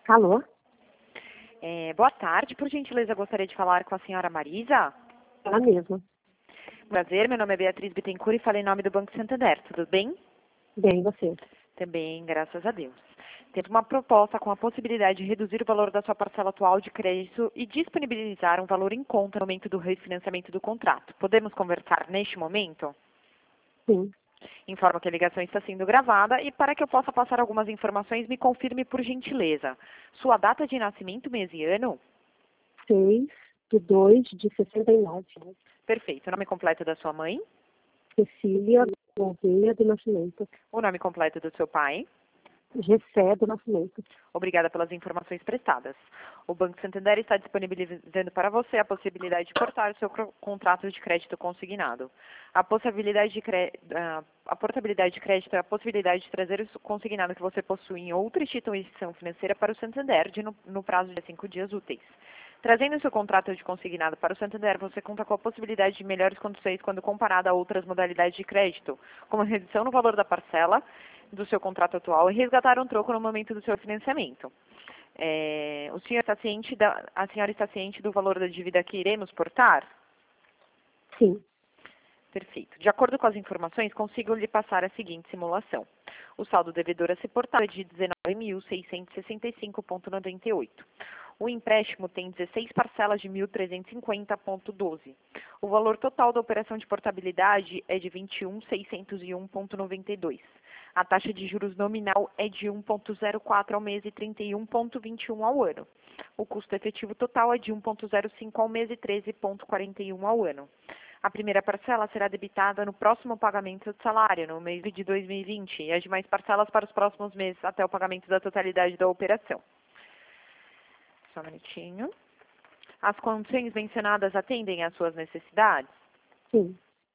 Alô? Boa tarde, por gentileza, gostaria de falar com a senhora Marisa. Ela mesma. Prazer, meu nome é Beatriz Bittencourt e falo em nome do Banco Santander, tudo bem? Bem, você? Também, graças a Deus. Temos uma proposta com a possibilidade de reduzir o valor da sua parcela atual de crédito e disponibilizar um valor em conta no momento do refinanciamento do contrato. Podemos conversar neste momento? Sim. Informo que a ligação está sendo gravada e para que eu possa passar algumas informações, me confirme por gentileza. Sua data de nascimento, mês e ano? 6/2/69. Perfeito. O nome completo da sua mãe? Cecília Gouveia do Nascimento. O nome completo do seu pai? Gessé do Nascimento. Obrigada pelas informações prestadas. O Banco Santander está disponibilizando para você a possibilidade de cortar o seu contrato de crédito consignado. A portabilidade de crédito é a possibilidade de trazer o consignado que você possui em outra instituição financeira para o Santander no prazo de 5 dias úteis. Trazendo o seu contrato de consignado para o Santander, você conta com a possibilidade de melhores condições quando comparado a outras modalidades de crédito, como a redução no valor da parcela do seu contrato atual e resgatar um troco no momento do seu financiamento. A senhora está ciente do valor da dívida que iremos portar? Sim. Perfeito. De acordo com as informações, consigo lhe passar a seguinte simulação. O saldo devedor a ser portado é de 19.665,98. O empréstimo tem 16 parcelas de 1.350,12. O valor total da operação de portabilidade é de 21.601,92. A taxa de juros nominal é de 1,04 ao mês e 31,21 ao ano. O custo efetivo total é de 1,05 ao mês e 13,41 ao ano. A primeira parcela será debitada no próximo pagamento do salário, no mês de 2020, e as demais parcelas para os próximos meses, até o pagamento da totalidade da operação. Só um minutinho. As condições mencionadas atendem às suas necessidades? Sim.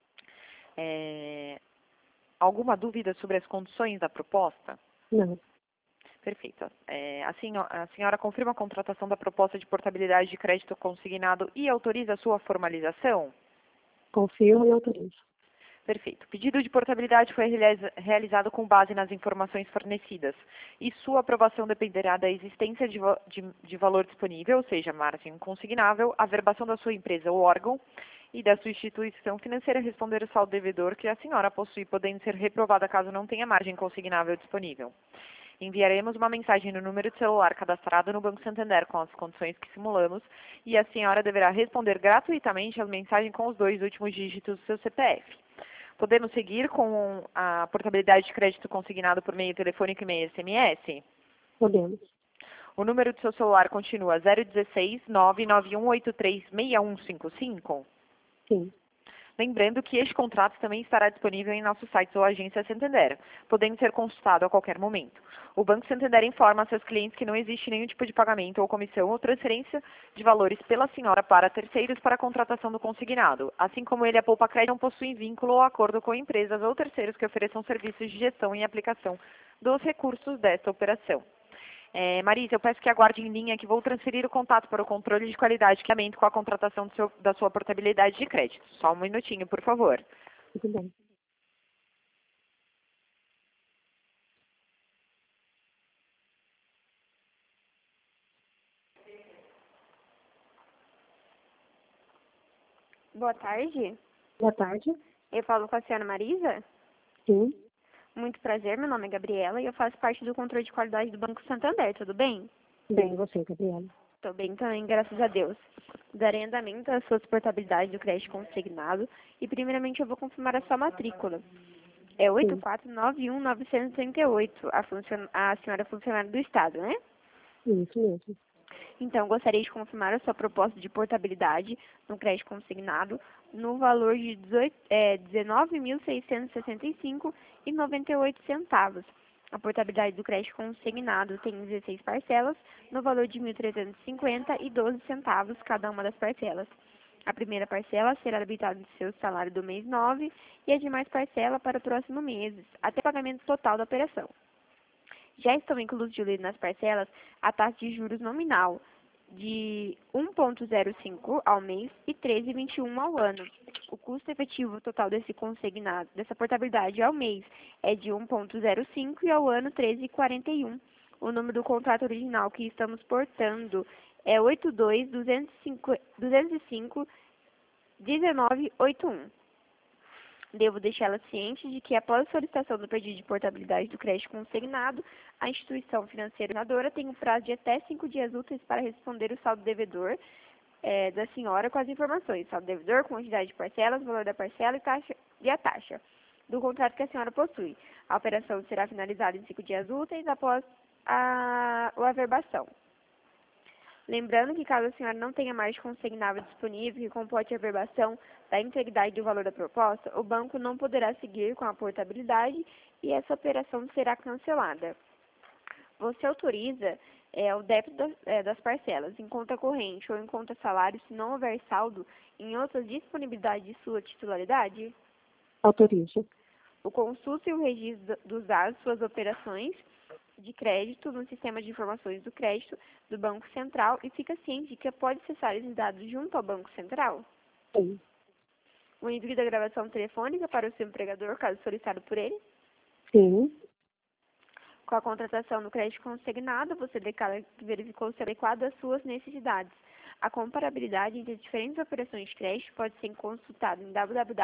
Alguma dúvida sobre as condições da proposta? Não. Perfeito. A senhora confirma a contratação da proposta de portabilidade de crédito consignado e autoriza a sua formalização? Confirmo e autorizo. Perfeito. O pedido de portabilidade foi realizado com base nas informações fornecidas e sua aprovação dependerá da existência de valor disponível, ou seja, margem consignável, a verbação da sua empresa ou órgão e da sua instituição financeira responder o saldo devedor que a senhora possui, podendo ser reprovada caso não tenha margem consignável disponível. Enviaremos uma mensagem no número de celular cadastrado no Banco Santander com as condições que simulamos e a senhora deverá responder gratuitamente a mensagem com os 2 últimos dígitos do seu CPF. Podemos seguir com a portabilidade de crédito consignado por meio telefônico e meio SMS? Podemos. O número do seu celular continua 016 99183 6155? Sim. Lembrando que este contrato também estará disponível em nosso site ou agência Santander, podendo ser consultado a qualquer momento. O Banco Santander informa a seus clientes que não existe nenhum tipo de pagamento ou comissão ou transferência de valores pela senhora para terceiros para a contratação do consignado. Assim como ele, a Poupa Crédito não possui vínculo ou acordo com empresas ou terceiros que ofereçam serviços de gestão e aplicação dos recursos desta operação. Marisa, eu peço que aguarde em linha que vou transferir o contato para o controle de qualidade e equipamento com a contratação da sua portabilidade de crédito. Só um minutinho, por favor. Tudo bem. Boa tarde. Boa tarde. Eu falo com a senhora Marisa. Sim. Muito prazer, meu nome é Gabriela e eu faço parte do controle de qualidade do Banco Santander, tudo bem? Bem, você, Gabriela. Estou bem também, graças a Deus. Darei andamento às suas portabilidades do crédito consignado e primeiramente eu vou confirmar a sua matrícula. É 8491938, a senhora é funcionária do Estado, né? Isso mesmo. Então, gostaria de confirmar a sua proposta de portabilidade no crédito consignado no valor de R$ 19.665,98. A portabilidade do crédito consignado tem 16 parcelas, no valor de R$ 1.350,12 cada uma das parcelas. A primeira parcela será debitada do seu salário do mês 9 e a demais parcela para o próximo mês, até o pagamento total da operação. Já estão incluídos nas parcelas a taxa de juros nominal de 1,05 ao mês e 13,21 ao ano. O custo efetivo total dessa portabilidade ao mês é de 1,05 e ao ano 13,41. O número do contrato original que estamos portando é 82.205.1981. Devo deixá-la ciente de que, após a solicitação do pedido de portabilidade do crédito consignado, a instituição financeira organizadora tem um prazo de até 5 dias úteis para responder o saldo devedor da senhora com as informações: saldo devedor, quantidade de parcelas, valor da parcela e a taxa do contrato que a senhora possui. A operação será finalizada em 5 dias úteis após a averbação. Lembrando que, caso a senhora não tenha margem consignável disponível que comporte a averbação da integridade do valor da proposta, o banco não poderá seguir com a portabilidade e essa operação será cancelada. Você autoriza o débito das parcelas em conta corrente ou em conta salário se não houver saldo em outras disponibilidades de sua titularidade? Autorizo. O consulta e o registro dos dados suas operações de crédito no sistema de informações do crédito do Banco Central e fica ciente de que pode acessar esses dados junto ao Banco Central? Sim. O envio da gravação telefônica para o seu empregador, caso solicitado por ele? Sim. Com a contratação do crédito consignado, você declara que verificou ser adequado às suas necessidades. A comparabilidade entre as diferentes operações de crédito pode ser consultada em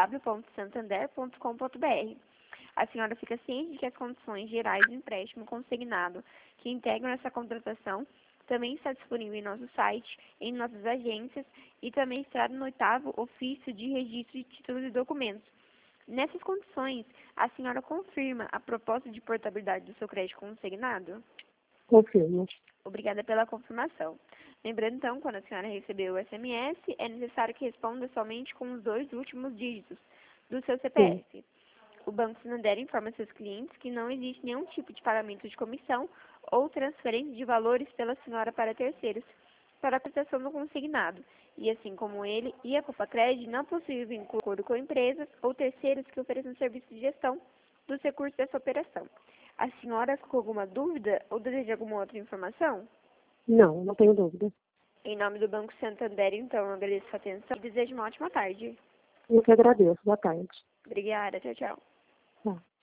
www.santander.com.br. A senhora fica ciente de que as condições gerais do empréstimo consignado que integram essa contratação também está disponível em nosso site, em nossas agências e também está no 8º ofício de registro de títulos e documentos. Nessas condições, a senhora confirma a proposta de portabilidade do seu crédito consignado? Confirmo. Obrigada pela confirmação. Lembrando, então, quando a senhora receber o SMS, é necessário que responda somente com os 2 últimos dígitos do seu CPF. Sim. O Banco Santander informa seus clientes que não existe nenhum tipo de pagamento de comissão ou transferência de valores pela senhora para terceiros para a prestação do consignado. E assim como ele e a Copacred não possuem vínculo de acordo com empresas ou terceiros que ofereçam serviço de gestão dos recursos dessa operação. A senhora ficou com alguma dúvida ou deseja alguma outra informação? Não, não tenho dúvida. Em nome do Banco Santander, então, eu agradeço a atenção e desejo uma ótima tarde. Eu que agradeço. Boa tarde. Obrigada, tchau, tchau. Tá.